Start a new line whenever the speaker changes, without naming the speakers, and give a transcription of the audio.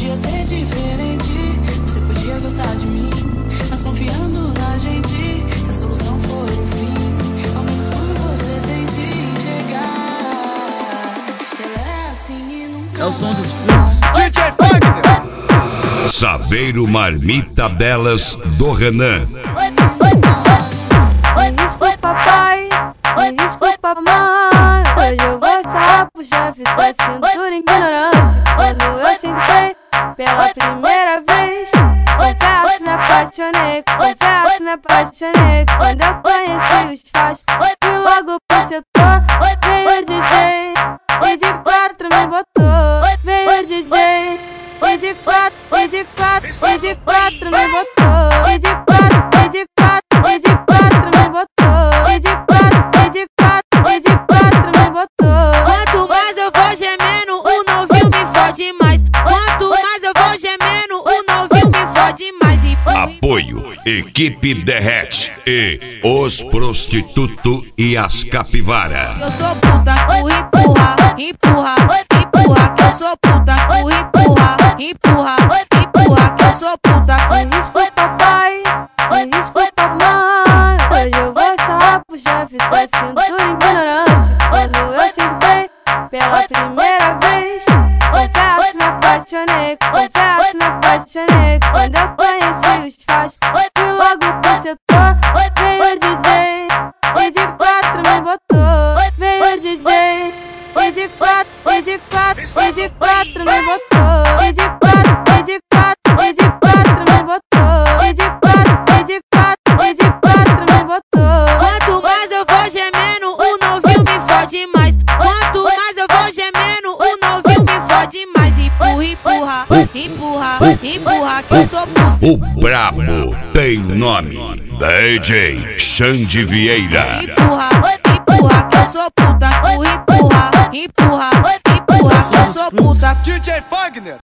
podia ser diferente, você podia gostar de mim, mas confiando na gente, se a solução for o fim, ao menos por você tente enxergar que ela é assim e nunca.
É o som dos fluxos.
DJ Fagner.
Saveiro Marmita Belas do Renan.
Me desculpa, papai, me desculpa, mãe. Hoje eu vou sarrar pro chefe da cintura ignorante. Quando eu sentei pela primeira vez, confesso, me apaixonei. Confesso, me apaixonei. Quando eu conheci os fãs, fui logo pro setor. Veio o DJ, e de quatro me botou. Veio o DJ, e de quatro, e de quatro, e de quatro me botou. E de quatro, e de quatro, e de quatro me botou. E de quatro, e de quatro, e de quatro me botou.
Quanto mais eu vou gemendo, o novinho me fode mais. Quanto mais eu vou gemendo, o novinho me fode mais.
Apoio Equipe Derrete e Os Prostituto e as Capivara.
Eu sou puta por empurrar, empurrar, empurrar. Que eu sou puta por empurrar, empurrar, empurrar. Que eu sou puta por
Me desculpa, papai, me desculpa, mãe. Hoje eu vou sarrar pro chefe da cintura ignorante. Quando eu sentei pela primeira vez, confesso, me apaixonei. Confesso, me apaixonei. Quando eu conheci os fãs, fui logo pro setor. Veio o DJ, e de quatro me botou. Veio o DJ, e de quatro, e de quatro, e de quatro me botou. E de quatro, e de quatro, e de quatro me botou. E de quatro, e de quatro, e de quatro me botou.
Quanto mais eu vou gemendo, o novinho me fode mais. Quanto mais eu vou gemendo, o novinho me fode mais. Empurra, empurra, empurra, empurra. Que eu sou puta.
O brabo tem nome. DJ Xande Vieira.
Empurra, empurra. Que eu sou puta. Empurra, empurra, empurra. Que eu sou puta.
DJ Fagner.